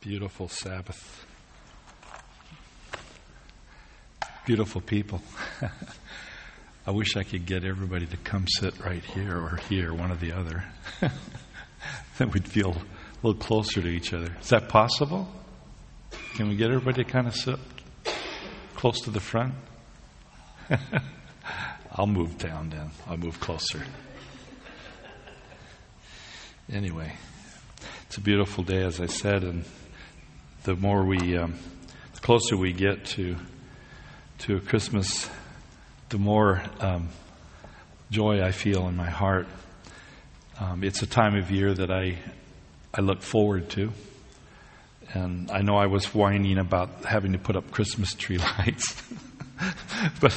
Beautiful Sabbath. Beautiful people. I wish I could get everybody to come sit right here or here, one or the other. Then we'd feel a little closer to each other. Is that possible? Can we get everybody to kind of sit close to the front? I'll move down then. I'll move closer. Anyway, it's a beautiful day, as I said, and the more the closer we get to Christmas, the more joy I feel in my heart. It's a time of year that I look forward to. And I know I was whining about having to put up Christmas tree lights. But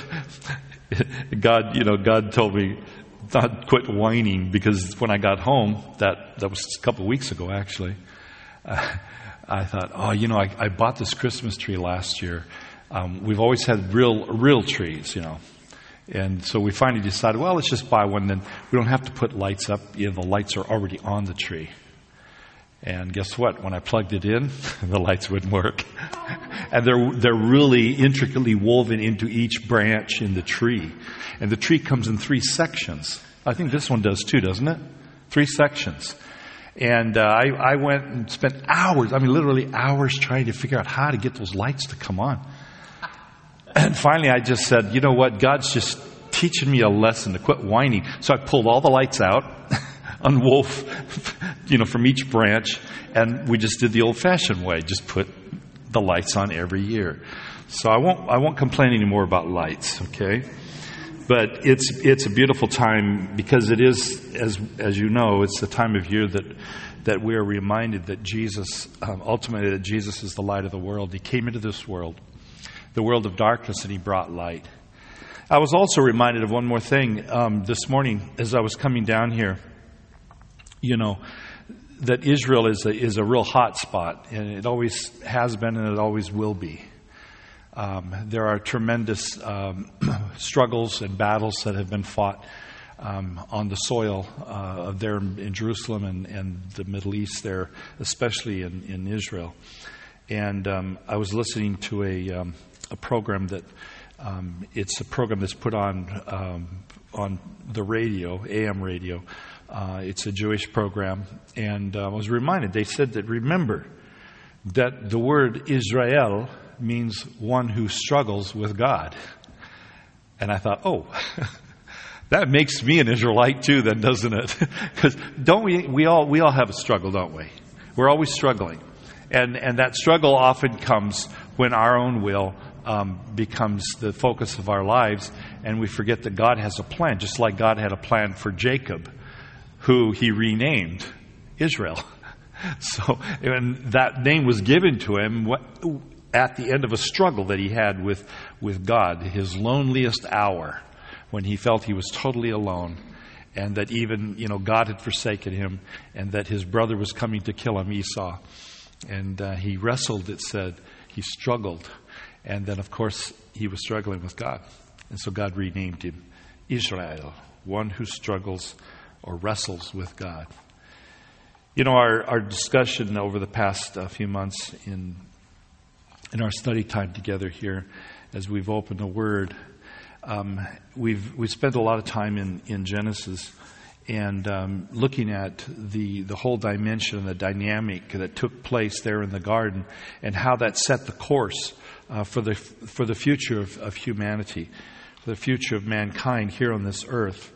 God told me not quit whining, because when I got home, that was a couple of weeks ago actually, I thought, I bought this Christmas tree last year. We've always had real trees, And so we finally decided, well, let's just buy one. Then we don't have to put lights up. The lights are already on the tree. And guess what? When I plugged it in, the lights wouldn't work. And they're really intricately woven into each branch in the tree. And the tree comes in 3 sections. I think this one does too, doesn't it? 3 sections. And I went and spent hours, literally hours, trying to figure out how to get those lights to come on. And finally I just said, you know what? God's just teaching me a lesson to quit whining. So I pulled all the lights out, unwove, from each branch, and we just did the old-fashioned way, just put the lights on every year. So I won't complain anymore about lights, okay? But it's a beautiful time, because it is, as you know, it's the time of year that we are reminded that Jesus, ultimately that Jesus is the light of the world. He came into this world, the world of darkness, and He brought light. I was also reminded of one more thing this morning as I was coming down here. That Israel is a real hot spot, and it always has been, and it always will be. There are tremendous struggles and battles that have been fought on the soil there in Jerusalem and the Middle East there, especially in Israel. And I was listening to a program that it's a program that's put on the radio, AM radio. It's a Jewish program, and I was reminded, they said that remember that the word Israel means one who struggles with God. And I thought, that makes me an Israelite too then, doesn't it? Because don't we all have a struggle, don't we? We're always struggling. And that struggle often comes when our own will becomes the focus of our lives, and we forget that God has a plan, just like God had a plan for Jacob, who He renamed Israel. So, and that name was given to him at the end of a struggle that he had with God, his loneliest hour, when he felt he was totally alone, and that even, God had forsaken him, and that his brother was coming to kill him, Esau. And he wrestled, it said. He struggled. And then, of course, he was struggling with God. And so God renamed him Israel, one who struggles or wrestles with God. Our discussion over the past few months in our study time together here, as we've opened the Word, we've spent a lot of time in Genesis and looking at the whole dimension and the dynamic that took place there in the garden, and how that set the course for the future of humanity, for the future of mankind here on this earth.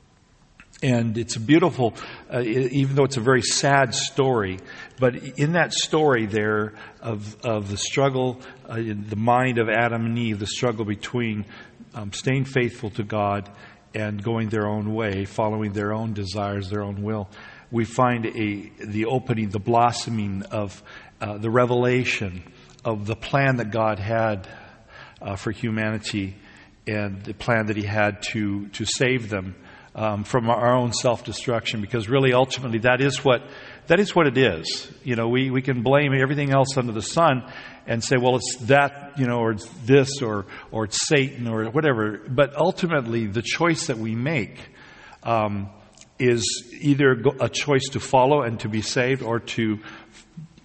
And it's a beautiful, even though it's a very sad story, but in that story there of the struggle, in the mind of Adam and Eve, the struggle between staying faithful to God and going their own way, following their own desires, their own will, we find the opening, the blossoming of the revelation of the plan that God had for humanity, and the plan that He had to save them from our own self-destruction, because really ultimately that is what it is. We can blame everything else under the sun and say, well, it's that, or it's this, or it's Satan, or whatever. But ultimately the choice that we make is either a choice to follow and to be saved, or to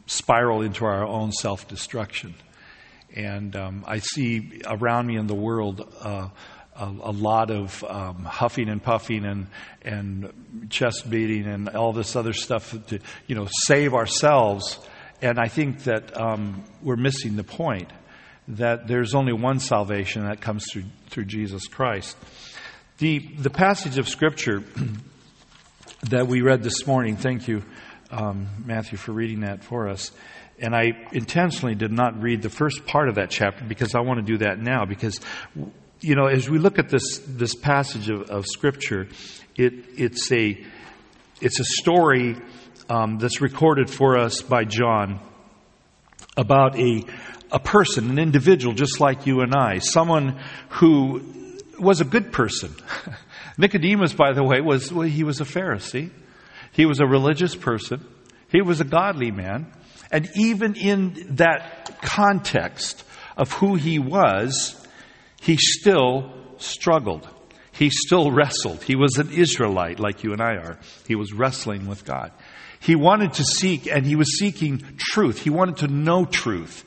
spiral into our own self-destruction. And I see around me in the world a lot of huffing and puffing and chest beating and all this other stuff to, save ourselves. And I think that we're missing the point that there's only one salvation that comes through Jesus Christ. The passage of Scripture that we read this morning, thank you, Matthew, for reading that for us. And I intentionally did not read the first part of that chapter because I want to do that now. Because, as we look at this passage of Scripture, it's a story that's recorded for us by John about a person, an individual just like you and I, someone who was a good person. Nicodemus, by the way, he was a Pharisee. He was a religious person. He was a godly man. And even in that context of who he was, he still struggled. He still wrestled. He was an Israelite like you and I are. He was wrestling with God. He wanted to seek, and he was seeking truth. He wanted to know truth.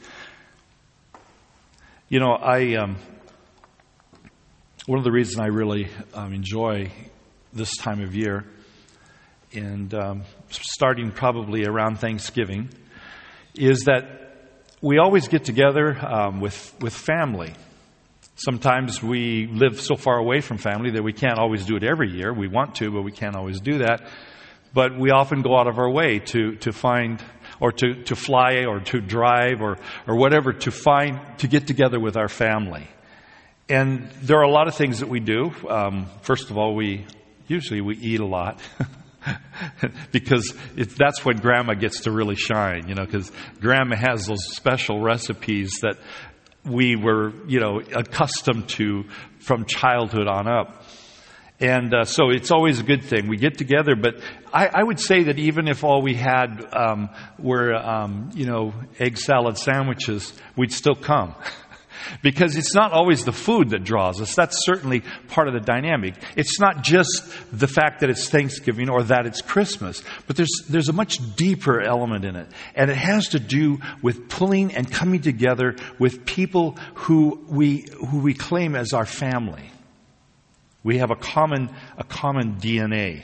One of the reasons I really enjoy this time of year, and starting probably around Thanksgiving, is that we always get together with family. Sometimes we live so far away from family that we can't always do it every year. We want to, but we can't always do that. But we often go out of our way to find, or to fly, or to drive, or whatever, to get together with our family. And there are a lot of things that we do. First of all, we eat a lot. Because that's when Grandma gets to really shine, because Grandma has those special recipes that we were, accustomed to from childhood on up. And so it's always a good thing. We get together, but I would say that even if all we had were, egg salad sandwiches, we'd still come. Because it's not always the food that draws us. That's certainly part of the dynamic. It's not just the fact that it's Thanksgiving or that it's Christmas, but there's a much deeper element in it. And it has to do with pulling and coming together with people who we claim as our family. We have a common DNA.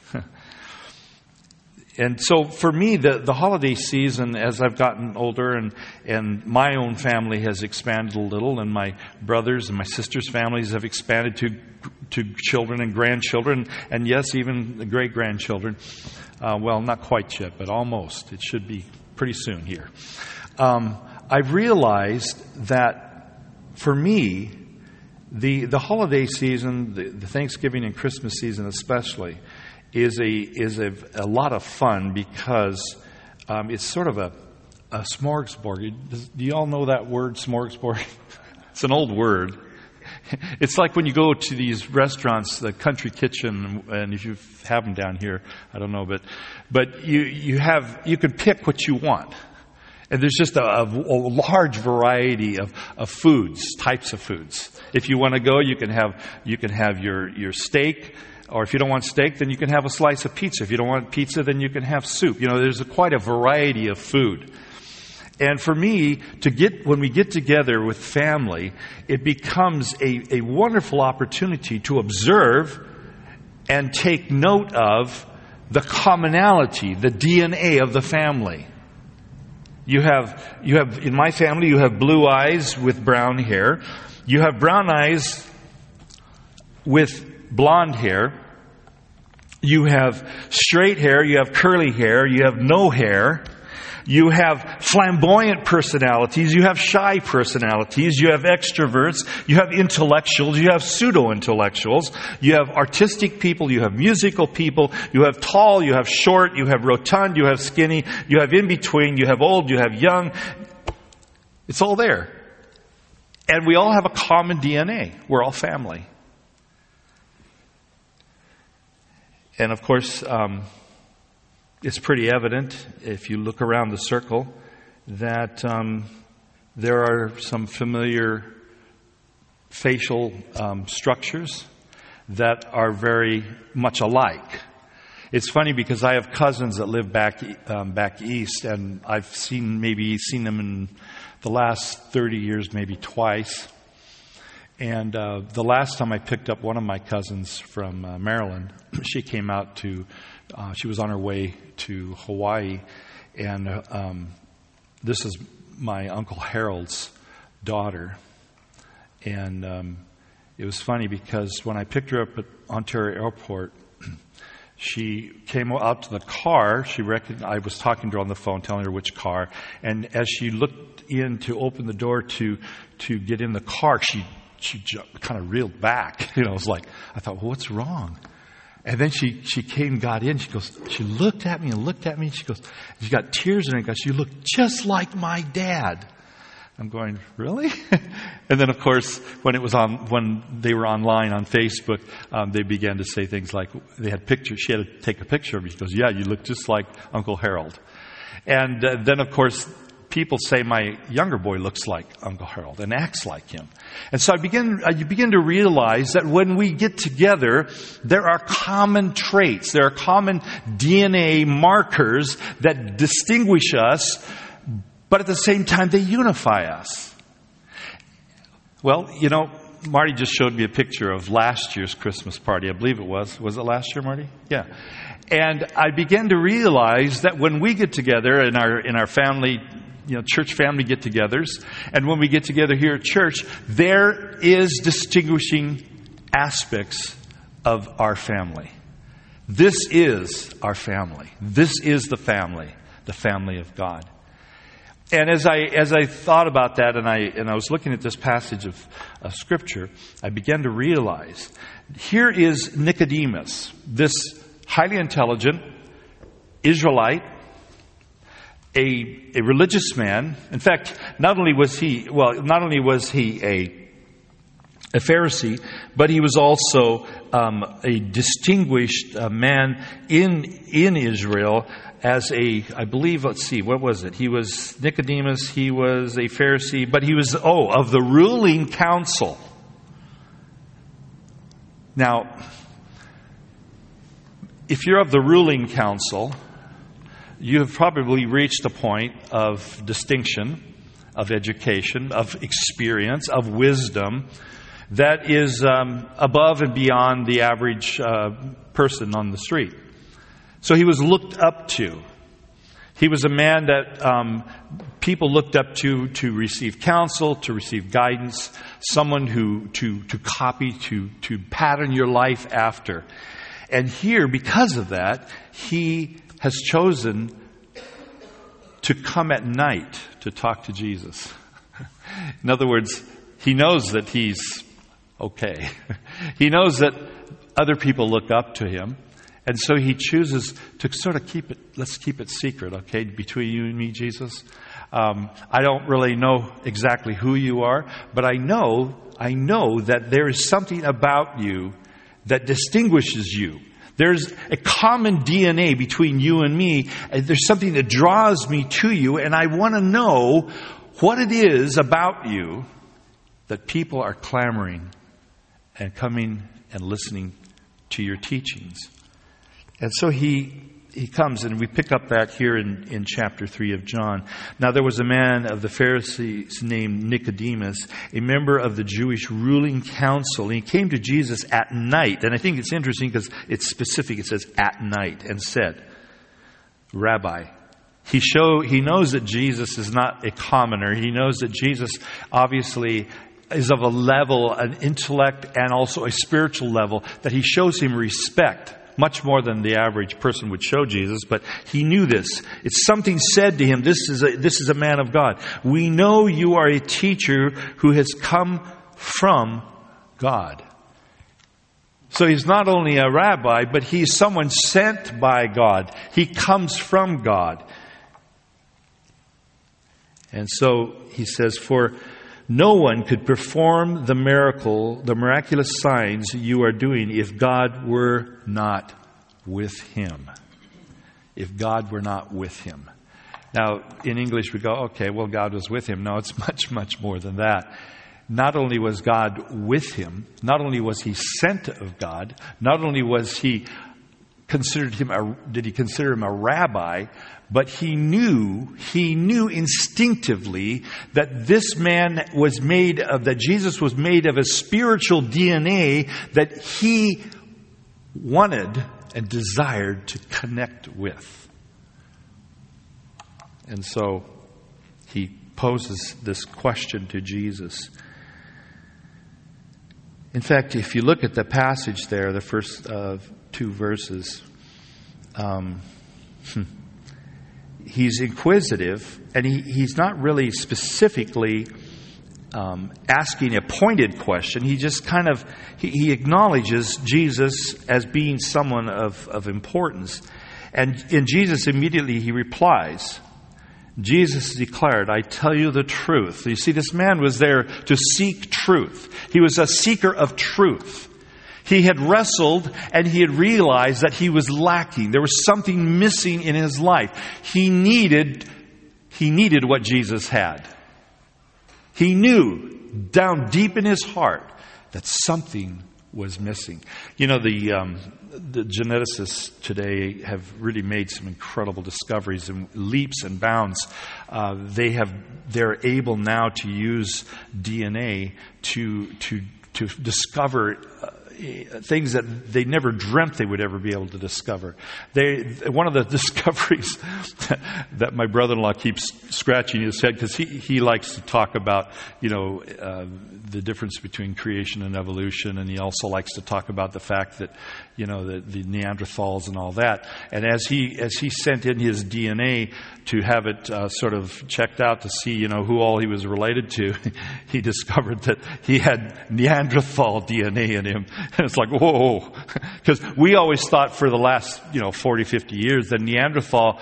And so for me, the holiday season, as I've gotten older and my own family has expanded a little, and my brothers and my sisters' families have expanded to children and grandchildren, and yes, even the great-grandchildren. Well, not quite yet, but almost. It should be pretty soon here. I've realized that for me, the holiday season, the Thanksgiving and Christmas season especially, is a lot of fun because it's sort of a smorgasbord. Do you all know that word, smorgasbord? It's an old word. It's like when you go to these restaurants, the country kitchen, and if you have them down here, I don't know, but you can pick what you want. And there's just a large variety of foods, types of foods. If you want to go, you can have your steak. Or if you don't want steak, then you can have a slice of pizza. If you don't want pizza, then you can have soup. There's quite a variety of food. And for me, when we get together with family, it becomes a wonderful opportunity to observe and take note of the commonality, the DNA of the family. You have in my family, you have blue eyes with brown hair. You have brown eyes with blonde hair. You have straight hair, you have curly hair, you have no hair. You have flamboyant personalities, you have shy personalities, you have extroverts, you have intellectuals, you have pseudo-intellectuals, you have artistic people, you have musical people, you have tall, you have short, you have rotund, you have skinny, you have in between, you have old, you have young. It's all there. And we all have a common DNA. We're all family. And of course, it's pretty evident if you look around the circle that there are some familiar facial structures that are very much alike. It's funny because I have cousins that live back east, and I've seen them in the last 30 years, maybe twice. And the last time I picked up one of my cousins from Maryland, she came out she was on her way to Hawaii, and this is my Uncle Harold's daughter. And it was funny because when I picked her up at Ontario Airport, she came out to the car. I was talking to her on the phone, telling her which car. And as she looked in to open the door to get in the car, she kind of reeled back. I thought, well, what's wrong? And then she got in. She looked at me. She goes, she got tears in her eyes. You look just like my dad. I'm going, really? And then, of course, when they were online on Facebook, they began to say things like they had pictures. She had to take a picture of me. She goes, yeah, you look just like Uncle Harold. And then, of course, people say my younger boy looks like Uncle Harold and acts like him. And so you begin to realize that when we get together, there are common traits. There are common DNA markers that distinguish us, but at the same time, they unify us. Well, Marty just showed me a picture of last year's Christmas party. I believe it was. Was it last year, Marty? Yeah. And I began to realize that when we get together in our family, church family get-togethers, and when we get together here at church, there is distinguishing aspects of our family. This is our family. This is the family of God. And as I thought about that, and I was looking at this passage of Scripture, I began to realize here is Nicodemus, this highly intelligent Israelite, a religious man. In fact, not only was he a Pharisee, but he was also a distinguished man in Israel as I believe, what was it? He was Nicodemus, he was a Pharisee, but he was, of the ruling council. Now, if you're of the ruling council, you have probably reached a point of distinction, of education, of experience, of wisdom that is above and beyond the average person on the street. So he was looked up to. He was a man that people looked up to receive counsel, to receive guidance, someone to copy, to pattern your life after. And here, because of that, he has chosen to come at night to talk to Jesus. In other words, he knows that he's okay. He knows that other people look up to him. And so he chooses to sort of let's keep it secret, okay, between you and me, Jesus. I don't really know exactly who you are, but I know that there is something about you that distinguishes you. There's a common DNA between you and me. There's something that draws me to you, and I want to know what it is about you that people are clamoring and coming and listening to your teachings. And so he comes, and we pick up that here in chapter 3 of John. Now there was a man of the Pharisees named Nicodemus, a member of the Jewish ruling council. And he came to Jesus at night. And I think it's interesting because it's specific. It says at night, and said, Rabbi. He knows that Jesus is not a commoner. He knows that Jesus obviously is of a level, an intellect, and also a spiritual level, that he shows him respect. Much more than the average person would show Jesus, but he knew this. It's something said to him, this is a man of God. We know you are a teacher who has come from God. So he's not only a rabbi, but he's someone sent by God. He comes from God. And so he says, for no one could perform the miraculous signs you are doing if God were not with him. If God were not with him. Now, in English we go, okay, well, God was with him. No, it's much, much more than that. Not only was God with him, not only was he sent of God, not only was he did he consider him a rabbi, but he knew instinctively that this man that Jesus was made of a spiritual DNA that he wanted and desired to connect with. And so he poses this question to Jesus. In fact, if you look at the passage there, the first two verses, he's inquisitive, and he's not really specifically asking a pointed question. He just kind of, he acknowledges Jesus as being someone of importance. And in Jesus immediately he replies. Jesus declared, I tell you the truth. You see, this man was there to seek truth. He was a seeker of truth. He had wrestled and he had realized that he was lacking. There was something missing in his life. He needed what Jesus had. He knew down deep in his heart that something was missing. You know, the geneticists today have really made some incredible discoveries and leaps and bounds. They're able now to use DNA to discover things that they never dreamt they would ever be able to discover. One of the discoveries that my brother-in-law keeps scratching his head, because he likes to talk about, the difference between creation and evolution, and he also likes to talk about the fact that, the Neanderthals and all that. And as he sent in his DNA to have it sort of checked out to see, who all he was related to, he discovered that he had Neanderthal DNA in him. And it's like, whoa. Because we always thought for the last, 40, 50 years that Neanderthal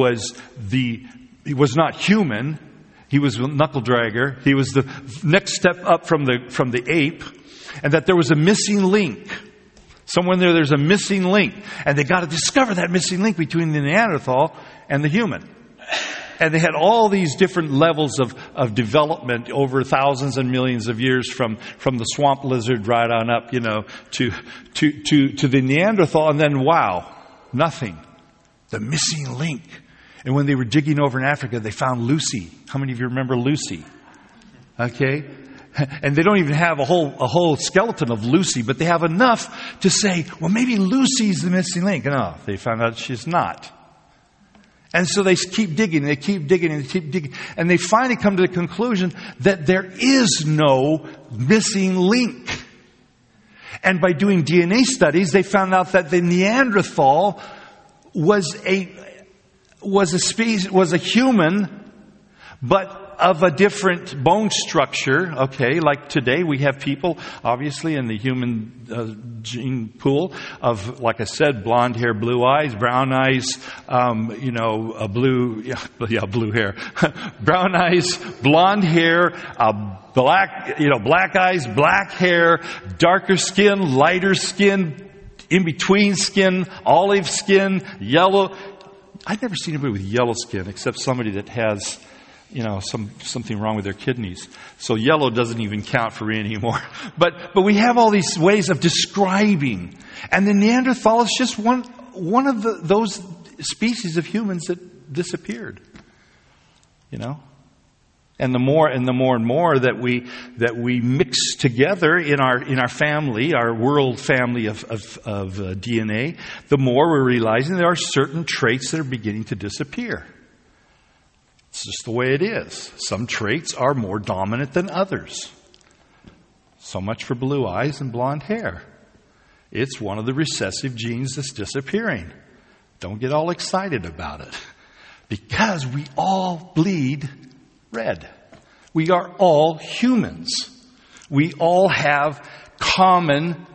he was not human. He was a knuckle dragger. He was the next step up from the ape. And that there was a missing link. Somewhere there's a missing link. And they got to discover that missing link between the Neanderthal and the human. And they had all these different levels of development over thousands and millions of years from the swamp lizard right on up, to the Neanderthal. And then, wow, nothing. The missing link. And when they were digging over in Africa, they found Lucy. How many of you remember Lucy? Okay. And they don't even have a whole skeleton of Lucy, but they have enough to say, well, maybe Lucy's the missing link. No, they found out she's not. And so they keep digging, and they keep digging, and they keep digging. And they finally come to the conclusion that there is no missing link. And by doing DNA studies, they found out that the Neanderthal was a human, but of a different bone structure. Okay, like today we have people, obviously, in the human gene pool of, like I said, blonde hair, blue eyes, brown eyes, blue hair, brown eyes, blonde hair, black eyes, black hair, darker skin, lighter skin, in between skin, olive skin, yellow. I've never seen anybody with yellow skin except somebody that has, something wrong with their kidneys. So yellow doesn't even count for me anymore. But we have all these ways of describing. And the Neanderthal is just one of those species of humans that disappeared. And the more and more that we mix together in our family, our world family of DNA, the more we're realizing there are certain traits that are beginning to disappear. It's just the way it is. Some traits are more dominant than others. So much for blue eyes and blonde hair. It's one of the recessive genes that's disappearing. Don't get all excited about it. Because we all bleed red. We are all humans. We all have common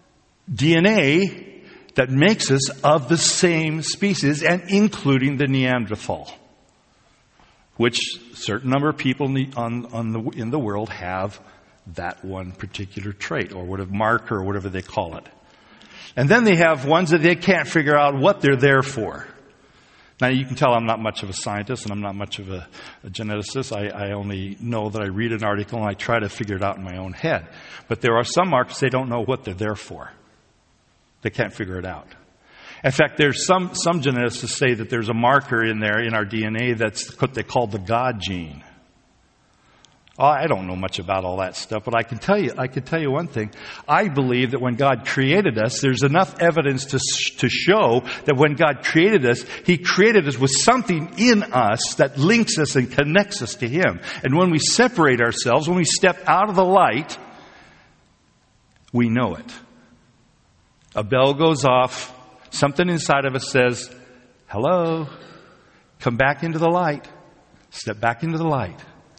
DNA that makes us of the same species, and including the Neanderthal, which a certain number of people in the world have that one particular trait, or whatever marker, or whatever they call it. And then they have ones that they can't figure out what they're there for. Now, you can tell I'm not much of a scientist and I'm not much of a geneticist. I only know that I read an article and I try to figure it out in my own head. But there are some markers they don't know what they're there for. They can't figure it out. In fact, there's some geneticists say that there's a marker in there in our DNA that's what they call the God gene. Oh, I don't know much about all that stuff, but I can tell you one thing. I believe that when God created us, there's enough evidence to show that when God created us, He created us with something in us that links us and connects us to Him. And when we separate ourselves, when we step out of the light, we know it. A bell goes off. Something inside of us says, hello, come back into the light. Step back into the light.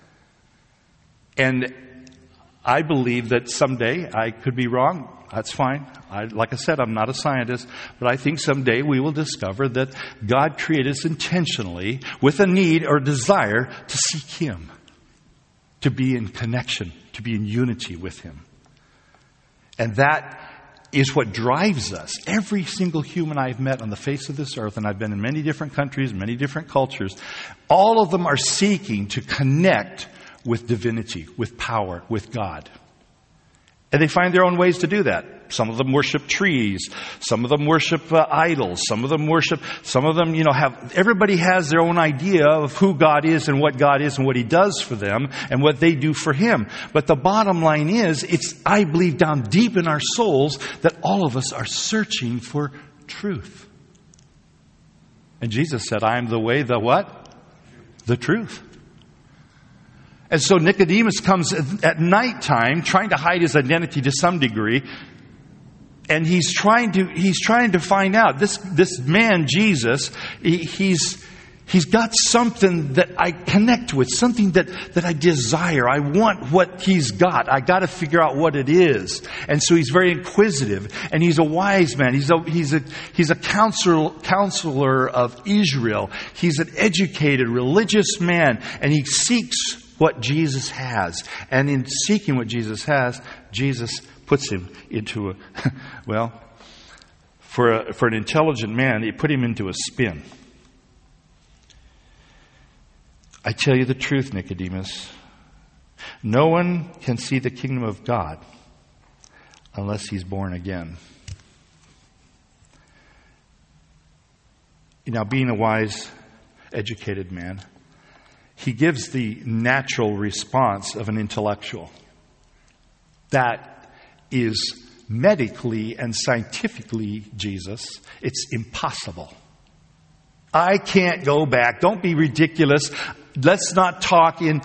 And I believe that someday, I could be wrong, that's fine. Like I said, I'm not a scientist, but I think someday we will discover that God created us intentionally with a need or desire to seek Him, to be in connection, to be in unity with Him. And that is what drives us. Every single human I've met on the face of this earth, and I've been in many different countries, many different cultures, all of them are seeking to connect with divinity, with power, with God. And they find their own ways to do that. Some of them worship trees. Some of them worship idols. Some of them, everybody has their own idea of who God is and what He does for them and what they do for Him. But the bottom line is, I believe down deep in our souls that all of us are searching for truth. And Jesus said, I am the way, the what? The truth. And so Nicodemus comes at nighttime trying to hide his identity to some degree. And he's trying to find out. This man, Jesus, he's got something that I connect with, something that I desire. I want what he's got. I got to figure out what it is. And so he's very inquisitive, and he's a wise man. He's a counselor of Israel. He's an educated, religious man, and he seeks what Jesus has. And in seeking what Jesus has, Jesus puts him into for an intelligent man, he put him into a spin. I tell you the truth, Nicodemus. No one can see the kingdom of God unless he's born again. Now, being a wise, educated man, he gives the natural response of an intellectual. That is medically and scientifically, Jesus, it's impossible. I can't go back. Don't be ridiculous. Let's not talk in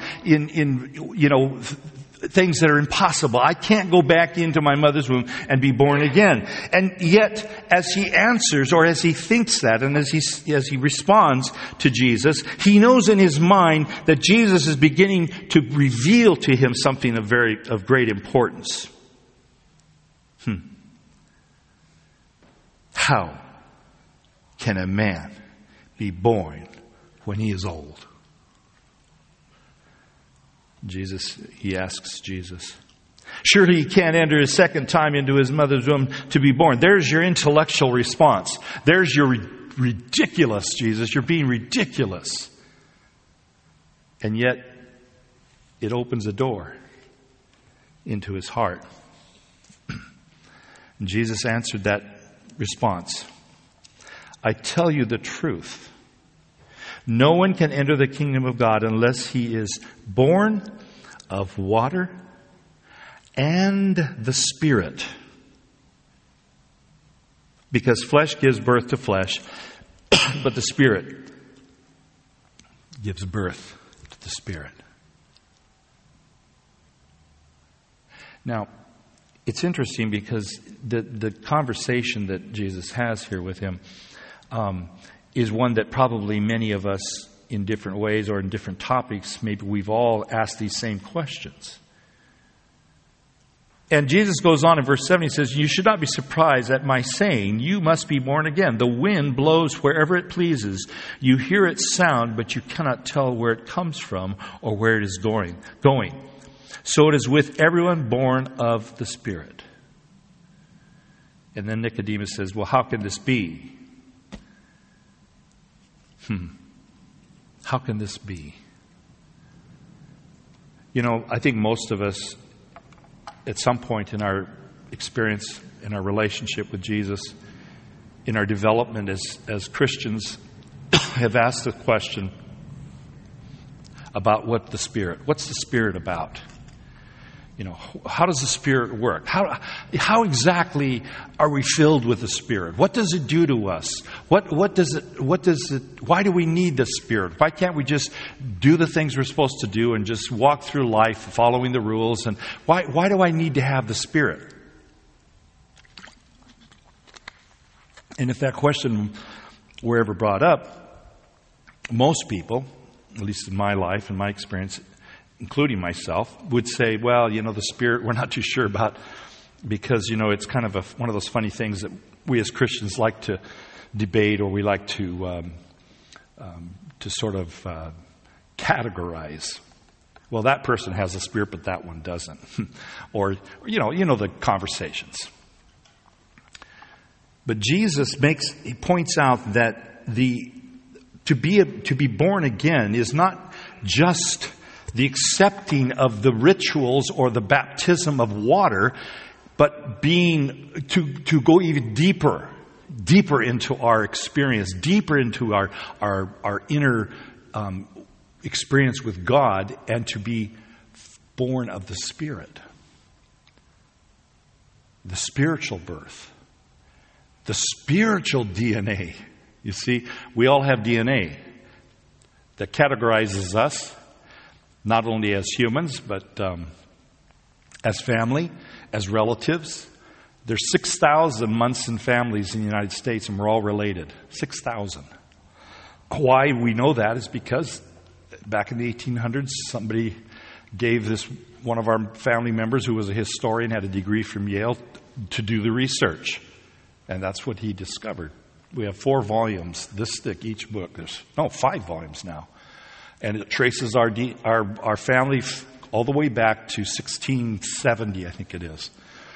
things that are impossible. I can't go back into my mother's womb and be born again. And yet, as he answers, or as he thinks that, and as he responds to Jesus, he knows in his mind that Jesus is beginning to reveal to him something of great importance. How can a man be born when he is old? He asks Jesus. Surely he can't enter a second time into his mother's womb to be born. There's your intellectual response. There's your ridiculous, Jesus. You're being ridiculous. And yet, it opens a door into his heart. And Jesus answered that response. I tell you the truth. No one can enter the kingdom of God unless he is born of water and the Spirit. Because flesh gives birth to flesh, but the Spirit gives birth to the Spirit. Now, it's interesting because the conversation that Jesus has here with him is one that probably many of us in different ways or in different topics, maybe we've all asked these same questions. And Jesus goes on in verse 7, he says, you should not be surprised at my saying, you must be born again. The wind blows wherever it pleases. You hear its sound, but you cannot tell where it comes from or where it is going. So it is with everyone born of the Spirit. And then Nicodemus says, well, how can this be? How can this be? I think most of us, at some point in our experience, in our relationship with Jesus, in our development as Christians have asked the question about what's the Spirit about? How does the Spirit work? How exactly are we filled with the Spirit? What does it do to us? Why do we need the Spirit? Why can't we just do the things we're supposed to do and just walk through life following the rules? And why do I need to have the Spirit? And if that question were ever brought up, most people, at least in my life and my experience, including myself, would say, well, the Spirit we're not too sure about because, it's kind of one of those funny things that we as Christians like to debate, or we like to sort of categorize. Well, that person has the Spirit, but that one doesn't. Or, the conversations. But Jesus points out that to be born again is not just the accepting of the rituals or the baptism of water, but to go even deeper into our experience, deeper into our inner experience with God, and to be born of the Spirit. The spiritual birth. The spiritual DNA. You see, we all have DNA that categorizes us, not only as humans, but as family, as relatives. There's 6,000 Munson families in the United States, and we're all related. 6,000. Why we know that is because back in the 1800s, somebody gave one of our family members, who was a historian, had a degree from Yale, to do the research. And that's what he discovered. We have 4 volumes, this thick each book. There's 5 volumes now. And it traces our family all the way back to 1670, I think it is.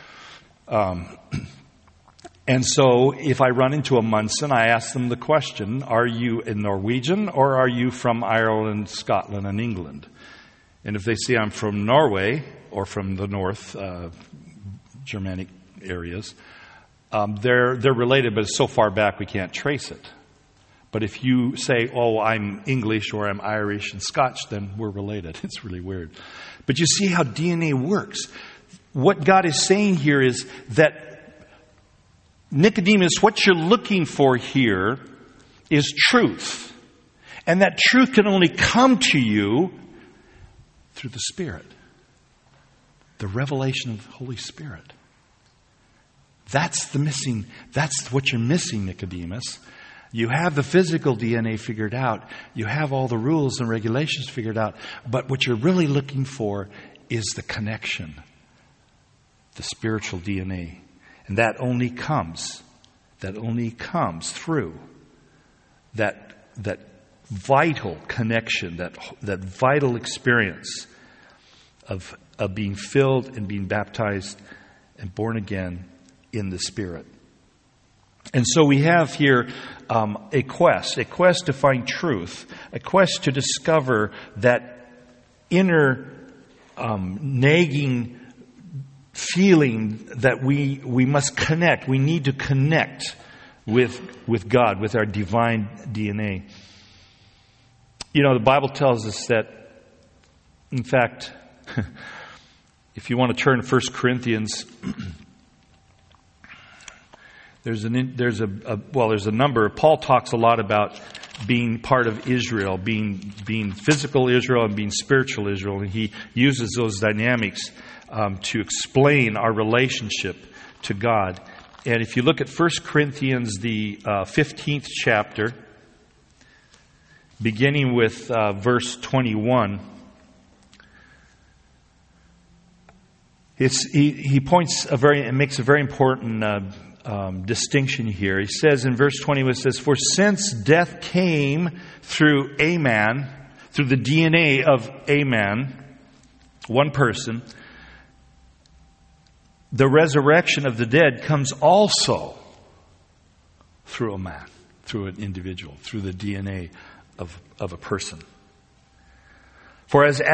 And so if I run into a Munson, I ask them the question, are you a Norwegian or are you from Ireland, Scotland, and England? And if they say I'm from Norway or from the North Germanic areas, they're related, but it's so far back we can't trace it. But if you say, I'm English or I'm Irish and Scotch, then we're related. It's really weird. But you see how DNA works. What God is saying here is that, Nicodemus, what you're looking for here is truth. And that truth can only come to you through the Spirit. The revelation of the Holy Spirit. That's what you're missing, Nicodemus. You have the physical DNA figured out. You have all the rules and regulations figured out. But what you're really looking for is the connection. The spiritual DNA. And that only comes through that vital connection, that vital experience of being filled and being baptized and born again in the Spirit. And so we have here a quest to find truth, a quest to discover that inner nagging feeling that we must connect. We need to connect with God, with our divine DNA. The Bible tells us that, in fact, if you want to turn to 1 Corinthians, there's a number. Paul talks a lot about being part of Israel, being physical Israel and being spiritual Israel, and he uses those dynamics to explain our relationship to God. And if you look at 1 Corinthians, the 15th chapter, beginning with verse 21, he makes a very important distinction here. He says in verse 20, it says, "For since death came through a man, through the DNA of a man, one person, the resurrection of the dead comes also through a man, through an individual, through the DNA of a person. For as in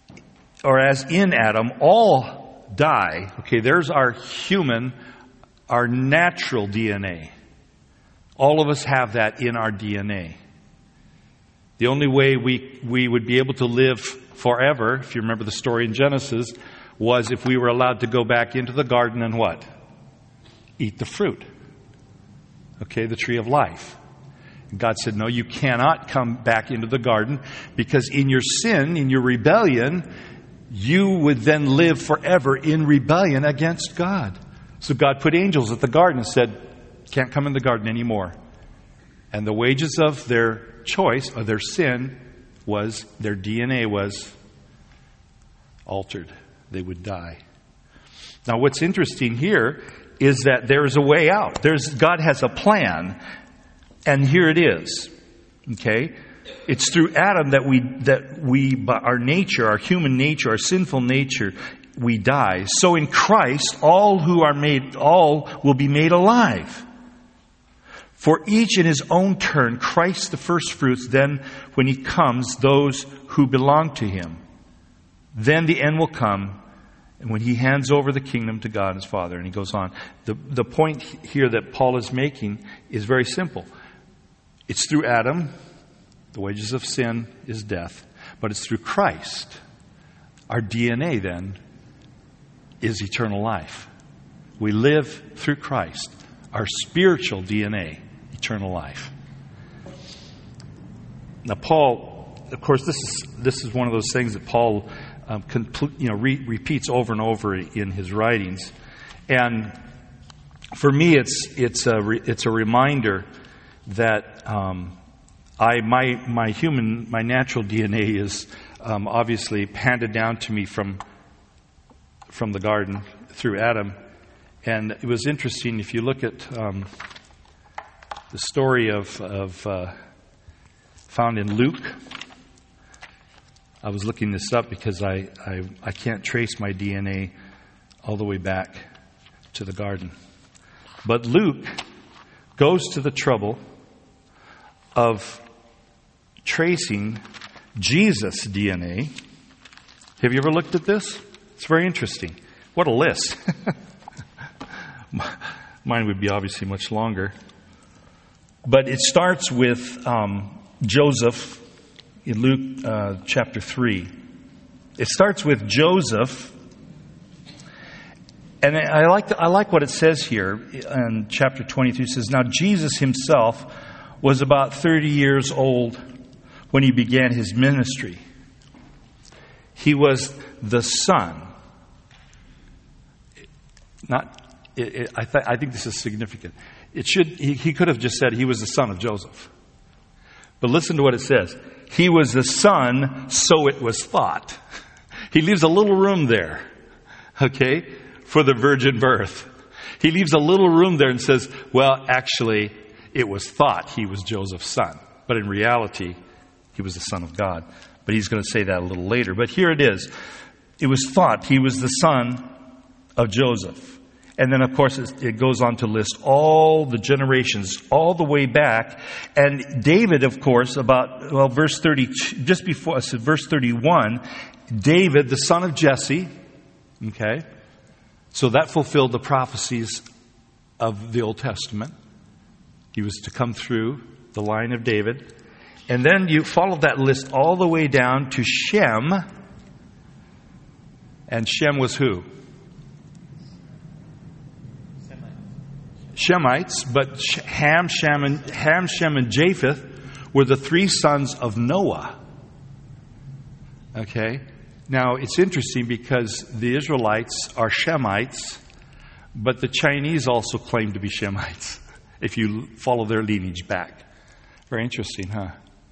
Adam, all die." Okay, there's our our natural DNA. All of us have that in our DNA. The only way we would be able to live forever, if you remember the story in Genesis, was if we were allowed to go back into the garden and what? Eat the fruit. Okay, the tree of life. And God said, no, you cannot come back into the garden, because in your sin, in your rebellion, you would then live forever in rebellion against God. So God put angels at the garden and said, can't come in the garden anymore. And the wages of their choice, or their sin, was, their DNA was altered. They would die. Now what's interesting here is that there is a way out. God has a plan, and here it is. Okay? It's through Adam that we by our nature, our human nature, our sinful nature, we die. So in Christ, all will be made alive. For each in his own turn, Christ the first fruits, then when he comes, those who belong to him. Then the end will come, and when he hands over the kingdom to God his Father. And he goes on. The point here that Paul is making is very simple. It's through Adam. The wages of sin is death. But it's through Christ. Our DNA then is eternal life. We live through Christ. Our spiritual DNA, eternal life. Now Paul, of course, this is one of those things that Paul repeats over and over in his writings. And for me, it's a reminder that my natural DNA is obviously handed down to me from the garden through Adam. And it was interesting, if you look at the story of found in Luke. I was looking this up because I can't trace my DNA all the way back to the garden. But Luke goes to the trouble of tracing Jesus' DNA. Have you ever looked at this? It's very interesting. What a list. Mine would be obviously much longer. But it starts with Joseph in Luke chapter 3. It starts with Joseph. And I like what it says here in chapter 22. It says, now Jesus himself was about 30 years old when he began his ministry. He was the son. I think this is significant. He could have just said he was the son of Joseph. But listen to what it says. He was the son, so it was thought. He leaves a little room there, okay, for the virgin birth. He leaves a little room there and says, well, actually, it was thought he was Joseph's son. But in reality, he was the son of God. But he's going to say that a little later. But here it is. It was thought he was the son of Joseph. And then, of course, it goes on to list all the generations, all the way back. And David, of course, verse 30, just before, verse 31, David, the son of Jesse, okay? So that fulfilled the prophecies of the Old Testament. He was to come through the line of David. And then you follow that list all the way down to Shem. And Shem was who? Shemites, but Ham, Shem, and Japheth were the three sons of Noah. Okay? Now, it's interesting because the Israelites are Shemites, but the Chinese also claim to be Shemites, if you follow their lineage back. Very interesting, huh?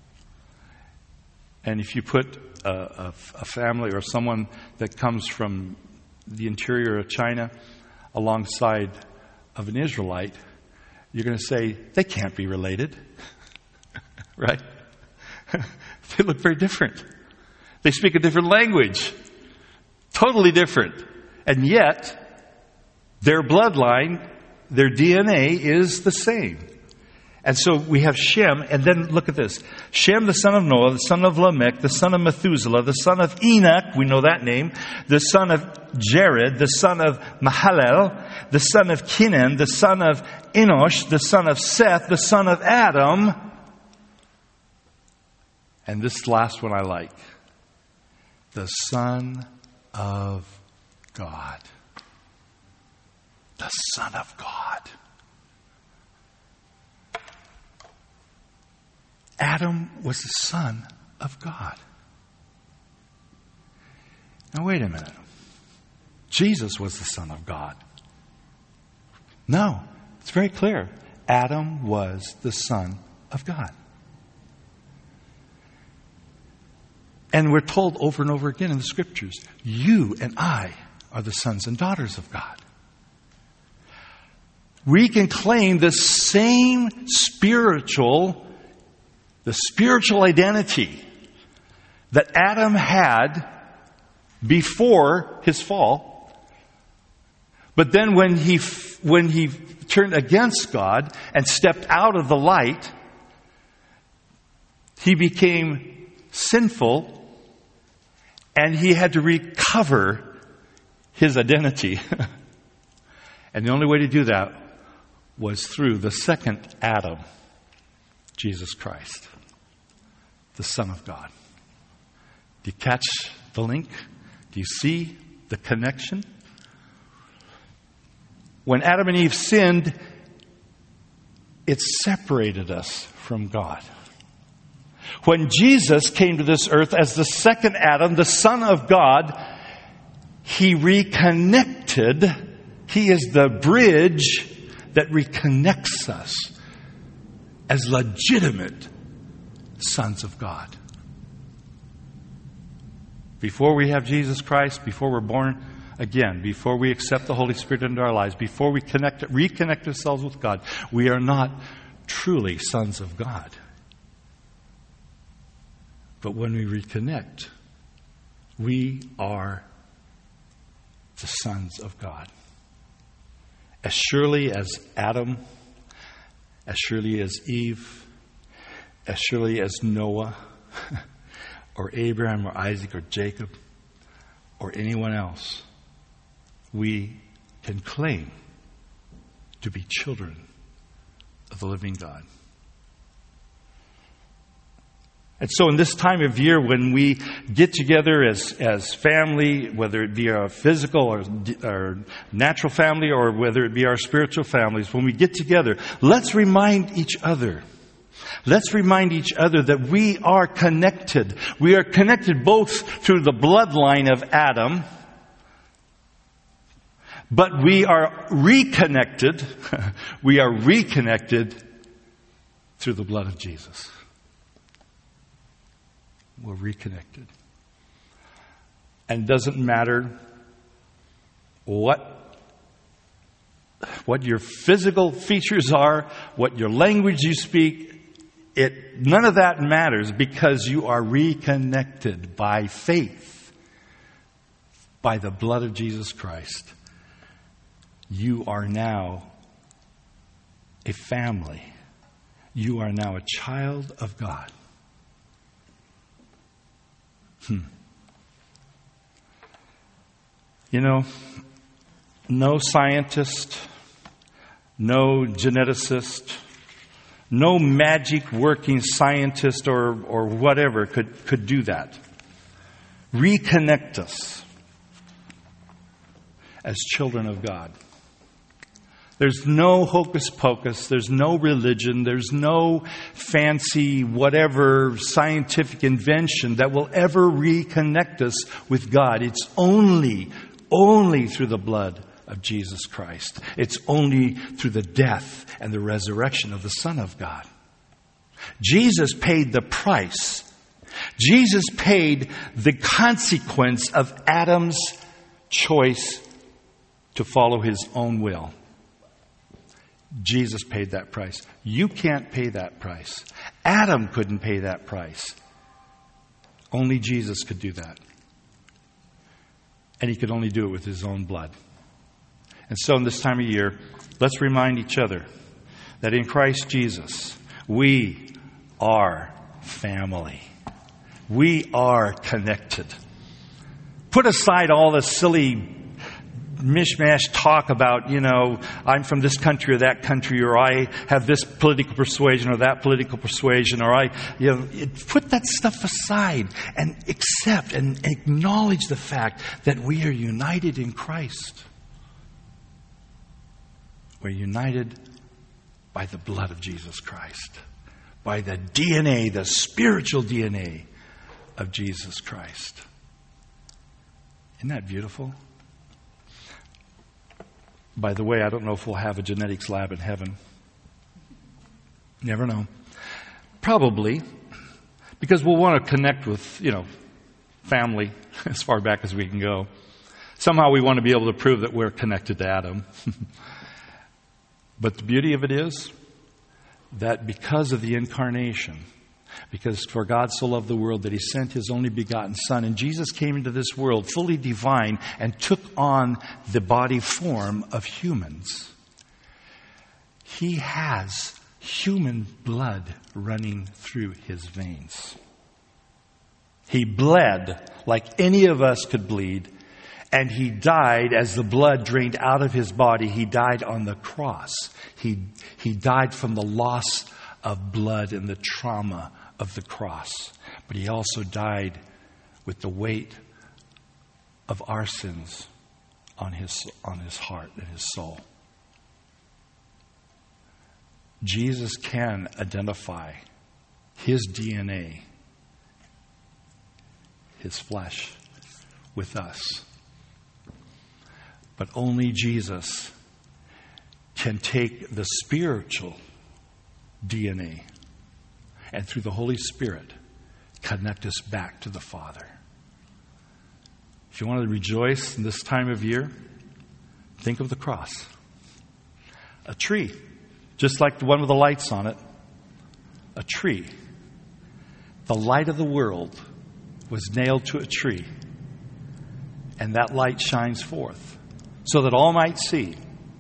And if you put a family or someone that comes from the interior of China alongside of an Israelite, you're going to say, they can't be related. Right? They look very different. They speak a different language. Totally different. And yet, their bloodline, their DNA is the same. And so we have Shem, and then look at this. Shem, the son of Noah, the son of Lamech, the son of Methuselah, the son of Enoch, we know that name, the son of Jared, the son of Mahalalel, the son of Kenan, the son of Enosh, the son of Seth, the son of Adam. And this last one I like. The Son of God. The Son of God. Adam was the Son of God. Now wait a minute. Jesus was the Son of God. No, it's very clear. Adam was the Son of God. And we're told over and over again in the Scriptures, you and I are the sons and daughters of God. We can claim the same spiritual identity that Adam had before his fall. But then when he turned against God and stepped out of the light, he became sinful and he had to recover his identity. And the only way to do that was through the second Adam, Jesus Christ, the Son of God. Do you catch the link? Do you see the connection? When Adam and Eve sinned, it separated us from God. When Jesus came to this earth as the second Adam, the Son of God, He reconnected. He is the bridge that reconnects us as legitimate sons of God. Before we have Jesus Christ, before we're born again, before we accept the Holy Spirit into our lives, before we reconnect ourselves with God, we are not truly sons of God. But when we reconnect, we are the sons of God. As surely as Adam, as surely as Eve, as surely as Noah, or Abraham, or Isaac, or Jacob, or anyone else, we can claim to be children of the living God. And so in this time of year when we get together as family, whether it be our physical or natural family or whether it be our spiritual families, when we get together, let's remind each other. Let's remind each other that we are connected. We are connected both through the bloodline of Adam, but we are reconnected. We are reconnected through the blood of Jesus. We're reconnected. And it doesn't matter what your physical features are, what your language you speak, none of that matters because you are reconnected by faith, by the blood of Jesus Christ. You are now a family. You are now a child of God. You know, no scientist, no geneticist, no magic working scientist or whatever could do that. Reconnect us as children of God. There's no hocus pocus. There's no religion. There's no fancy whatever scientific invention that will ever reconnect us with God. It's only through the blood of Jesus Christ. It's only through the death and the resurrection of the Son of God. Jesus paid the price. Jesus paid the consequence of Adam's choice to follow his own will. Jesus paid that price. You can't pay that price. Adam couldn't pay that price. Only Jesus could do that. And he could only do it with his own blood. And so in this time of year, let's remind each other that in Christ Jesus, we are family. We are connected. Put aside all the silly mishmash talk about, I'm from this country or that country, or I have this political persuasion or that political persuasion, or put that stuff aside and accept and acknowledge the fact that we are united in Christ. We're united by the blood of Jesus Christ, by the DNA, the spiritual DNA of Jesus Christ. Isn't that beautiful? By the way, I don't know if we'll have a genetics lab in heaven. Never know. Probably, because we'll want to connect with, family as far back as we can go. Somehow we want to be able to prove that we're connected to Adam. But the beauty of it is that because of the incarnation, because for God so loved the world that He sent His only begotten Son, and Jesus came into this world fully divine and took on the body form of humans. He has human blood running through His veins. He bled like any of us could bleed, and He died as the blood drained out of His body. He died on the cross. He died from the loss of blood and the trauma of the cross. But He also died with the weight of our sins on his heart and His soul. Jesus can identify His DNA, His flesh, with us. But only Jesus can take the spiritual DNA and through the Holy Spirit connect us back to the Father. If you want to rejoice in this time of year, think of the cross. A tree, just like the one with the lights on it. A tree. The light of the world was nailed to a tree, and that light shines forth so that all might see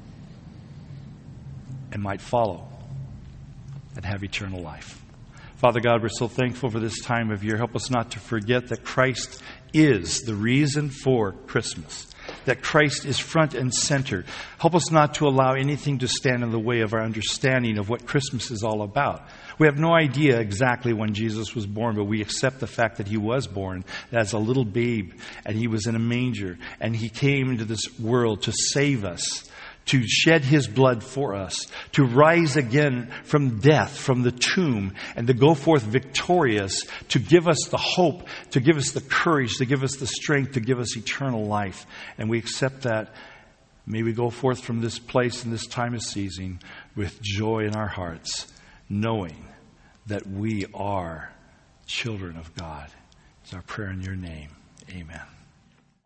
and might follow and have eternal life. Father God, we're so thankful for this time of year. Help us not to forget that Christ is the reason for Christmas, that Christ is front and center. Help us not to allow anything to stand in the way of our understanding of what Christmas is all about. We have no idea exactly when Jesus was born, but we accept the fact that He was born as a little babe, and He was in a manger, and He came into this world to save us, to shed His blood for us, to rise again from death, from the tomb, and to go forth victorious, to give us the hope, to give us the courage, to give us the strength, to give us eternal life. And we accept that. May we go forth from this place in this time of season with joy in our hearts, knowing that we are children of God. It's our prayer in Your name. Amen.